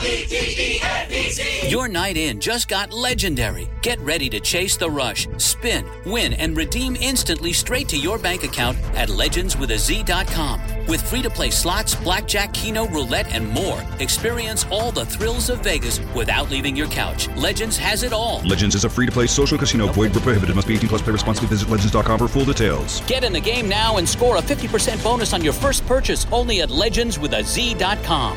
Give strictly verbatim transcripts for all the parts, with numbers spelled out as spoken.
Your night in just got legendary. Get ready to chase the rush, spin, win, and redeem instantly straight to your bank account at legends with a z dot com. With free-to-play slots, blackjack, keno, roulette, and more, experience all the thrills of Vegas without leaving your couch. Legends has it all. Legends is a free-to-play social casino. Void where prohibited. Must be eighteen plus. Play responsibly. Visit legends dot com for full details. Get in the game now and score a fifty percent bonus on your first purchase only at legends with a z dot com.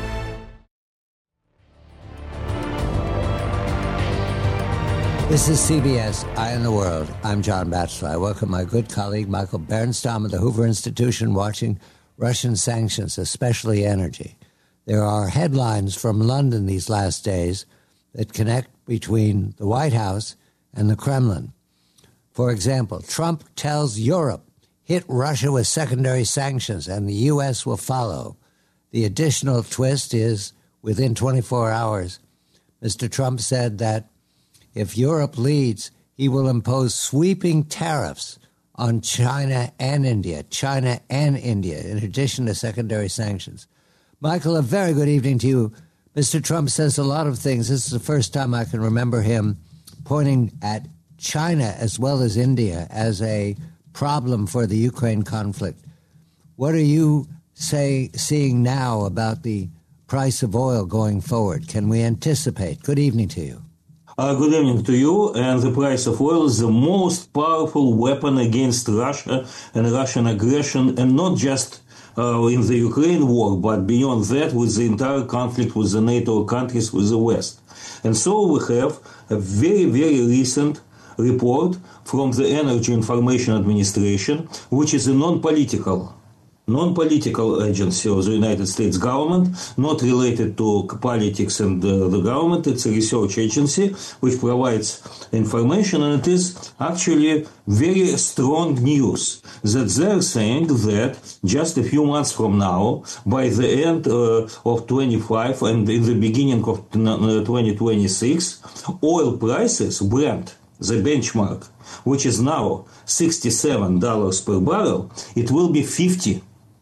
This is C B S Eye on the World. I'm John Batchelor. I welcome my good colleague Michael Bernstein of the Hoover Institution watching Russian sanctions, especially energy. There are headlines from London these last days that connect between the White House and the Kremlin. For example, Trump tells Europe, hit Russia with secondary sanctions and the U S will follow. The additional twist is, within twenty-four hours, Mister Trump said that if Europe leads, he will impose sweeping tariffs on China and India, China and India, in addition to secondary sanctions. Michael, a very good evening to you. Mister Trump says a lot of things. This is the first time I can remember him pointing at China as well as India as a problem for the Ukraine conflict. What are you say seeing now about the price of oil going forward? Can we anticipate? Good evening to you. Uh, good evening to you. And the price of oil is the most powerful weapon against Russia and Russian aggression, and not just uh, in the Ukraine war, but beyond that, with the entire conflict with the NATO countries, with the West. And so we have a very, very recent report from the Energy Information Administration, which is a non-political non-political agency of the United States government, not related to politics and uh, the government. It's a research agency which provides information, and it is actually very strong news that they're saying that just a few months from now, by the end uh, of twenty-five and in the beginning of twenty twenty-six, oil prices, Brent, the benchmark, which is now sixty-seven dollars per barrel, it will be fifty.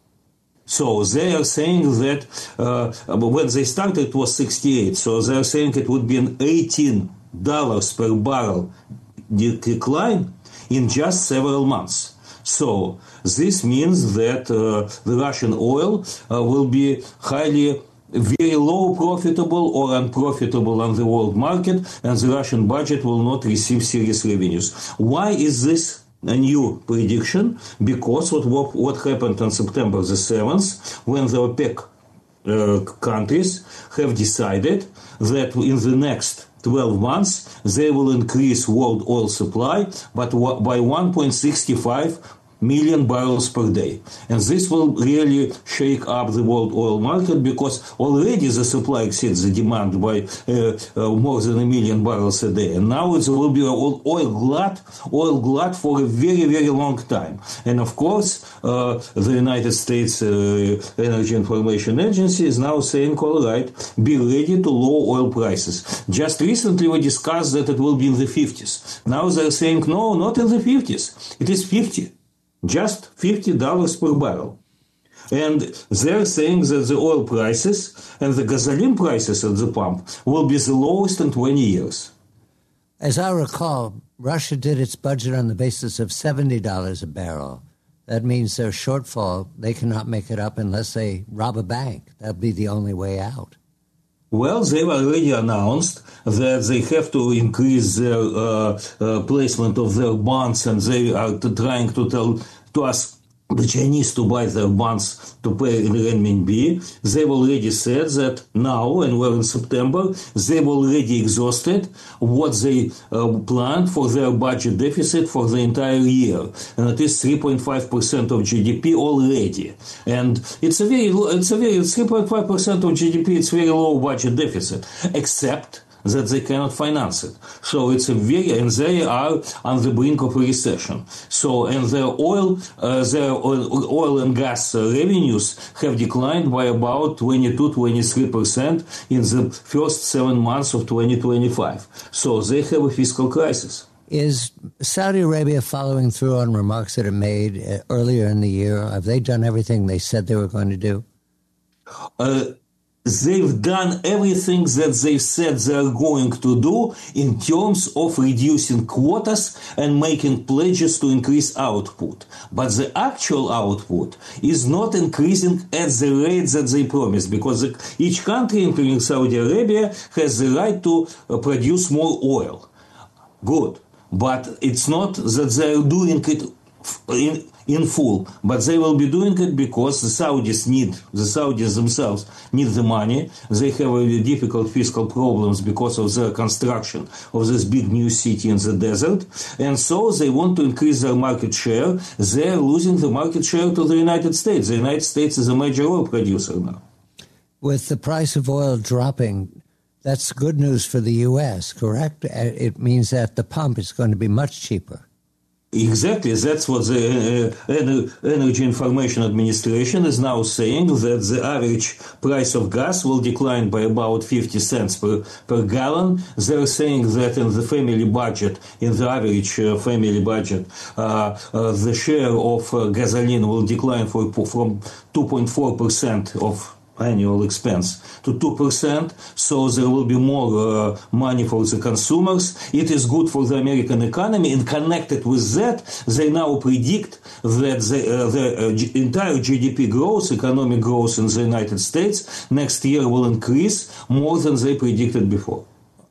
So they are saying that uh, when they started it was sixty-eight. So they are saying it would be an eighteen dollars per barrel decline in just several months. So this means that uh, the Russian oil uh, will be highly very low profitable or unprofitable on the world market, and the Russian budget will not receive serious revenues. Why is this a new prediction? Because what, what, what happened on September the seventh, when the OPEC uh, countries have decided that in the next twelve months they will increase world oil supply but by one point six five million barrels per day. And this will really shake up the world oil market, because already the supply exceeds the demand by uh, uh, more than a million barrels a day. And now it will be oil glut, oil glut for a very, very long time. And of course, uh, the United States uh, Energy Information Agency is now saying, all right, be ready to low oil prices. Just recently we discussed that it will be in the fifties. Now they're saying, no, not in the fifties. It is fifty. Just fifty dollars per barrel. And they're saying that the oil prices and the gasoline prices at the pump will be the lowest in twenty years. As I recall, Russia did its budget on the basis of seventy dollars a barrel. That means their shortfall, they cannot make it up unless they rob a bank. That'll be the only way out. Well, they've already announced that they have to increase their uh, uh, placement of their bonds, and they are trying to tell to us, the Chinese, to buy their bonds to pay in renminbi. They've already said that now, and we're in September, they've already exhausted what they uh, planned for their budget deficit for the entire year, and it is three point five percent of G D P already. And it's a very, it's a very three point five percent of G D P. It's very low budget deficit, except that they cannot finance it. So it's a very, and they are on the brink of a recession. So, and their oil, uh, their oil, oil and gas uh, revenues have declined by about twenty-two to twenty-three percent in the first seven months of twenty twenty-five. So they have a fiscal crisis. Is Saudi Arabia following through on remarks that it made uh, earlier in the year? Have they done everything they said they were going to do? Uh, they've done everything that they said they're going to do in terms of reducing quotas and making pledges to increase output. But the actual output is not increasing at the rate that they promised, because each country, including Saudi Arabia, has the right to produce more oil. Good. But it's not that they're doing it in in full, but they will be doing it because the Saudis need, the Saudis themselves need the money. They have really difficult fiscal problems because of the construction of this big new city in the desert, and so they want to increase their market share. They're losing the market share to the United States. The United States is a major oil producer now. With the price of oil dropping, that's good news for the U S, correct? It means at the pump it's going to be much cheaper. Exactly. That's what the uh, Energy Information Administration is now saying, that the average price of gas will decline by about fifty cents per, per gallon. They're saying that in the family budget, in the average uh, family budget, uh, uh, the share of uh, gasoline will decline for, from two point four percent of annual expense to two percent, so there will be more uh, money for the consumers. It is good for the American economy, and connected with that, they now predict that the, uh, the uh, G- entire G D P growth, economic growth in the United States next year will increase more than they predicted before.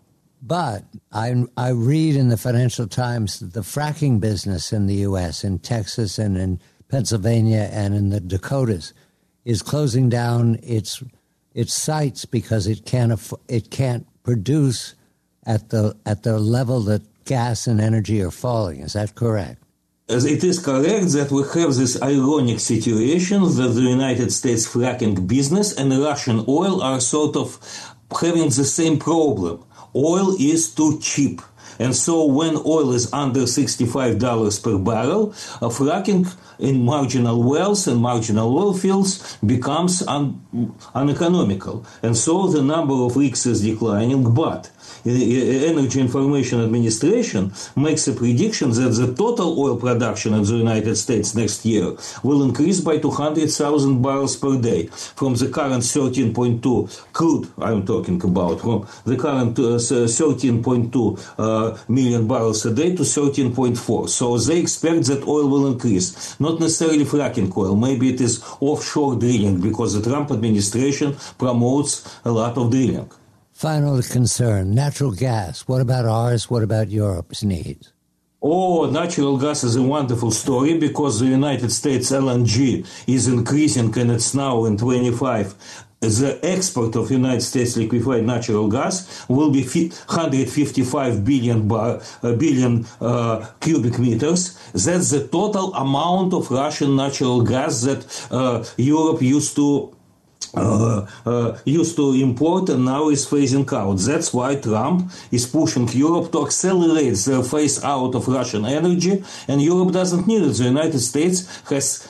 But I, I read in the Financial Times that the fracking business in the U S, in Texas and in Pennsylvania and in the Dakotas, is closing down its its sites because it can't aff- it can't produce at the at the level that gas and energy are falling. Is that correct? It is correct that we have this ironic situation that the United States fracking business and Russian oil are sort of having the same problem. Oil is too cheap. And so when oil is under sixty-five dollars per barrel, uh, fracking in marginal wells and marginal oil fields becomes un- uneconomical. And so the number of rigs is declining, but the Energy Information Administration makes a prediction that the total oil production in the United States next year will increase by two hundred thousand barrels per day, from the current thirteen point two crude I'm talking about, from the current uh, thirteen point two uh, million barrels a day to thirteen point four. So they expect that oil will increase. Not necessarily fracking oil, maybe it is offshore drilling, because the Trump administration promotes a lot of drilling. Final concern, natural gas. What about ours? What about Europe's needs? Oh, natural gas is a wonderful story, because the United States L N G is increasing, and it's now in twenty-five. The export of United States liquefied natural gas will be one hundred fifty-five billion, bar, uh, billion uh, cubic meters. That's the total amount of Russian natural gas that uh, Europe used to Uh, uh, used to import and now is phasing out. That's why Trump is pushing Europe to accelerate their phase out of Russian energy, and Europe doesn't need it. The United States has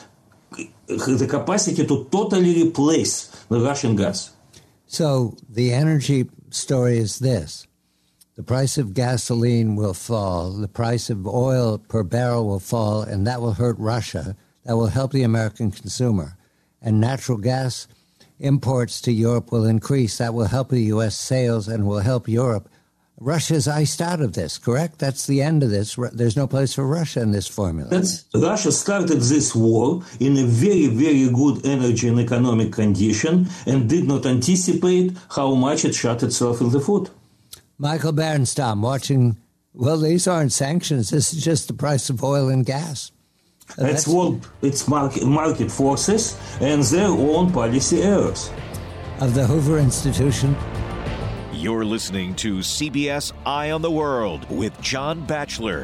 the capacity to totally replace the Russian gas. So the energy story is this. The price of gasoline will fall. The price of oil per barrel will fall, and that will hurt Russia. That will help the American consumer. And natural gas imports to Europe will increase. That will help the U S sales and will help Europe. Russia's iced out of this, correct? That's the end of this. There's no place for Russia in this formula. That's, Russia started this war in a very, very good energy and economic condition and did not anticipate how much it shot itself in the foot. Michael Berenstam watching, well, these aren't sanctions. This is just the price of oil and gas. Uh, it's world, it's market, market forces and their own policy errors. Of the Hoover Institution. You're listening to C B S Eye on the World with John Batchelor.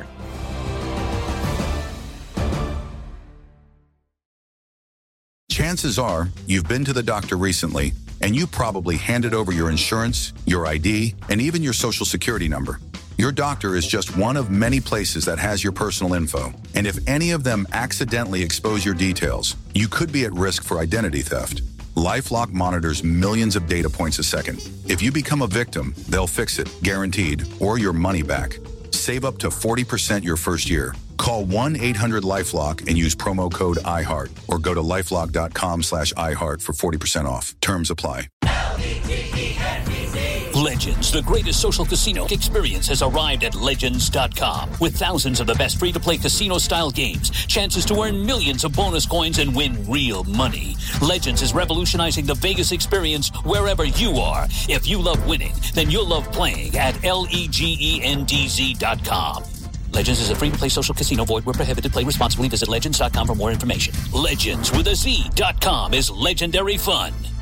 Chances are you've been to the doctor recently, and you probably handed over your insurance, your I D, and even your social security number. Your doctor is just one of many places that has your personal info. And if any of them accidentally expose your details, you could be at risk for identity theft. LifeLock monitors millions of data points a second. If you become a victim, they'll fix it, guaranteed, or your money back. Save up to forty percent your first year. Call one eight hundred LifeLock and use promo code iHeart, or go to lifelock dot com slash iHeart for forty percent off. Terms apply. L E Legends, the greatest social casino experience, has arrived at Legends dot com. With thousands of the best free-to-play casino-style games, chances to earn millions of bonus coins and win real money. Legends is revolutionizing the Vegas experience wherever you are. If you love winning, then you'll love playing at Legends dot com. Legends is a free-to-play social casino. Void where prohibited. Play responsibly. Visit Legends dot com for more information. Legends with a Z dot com is legendary fun.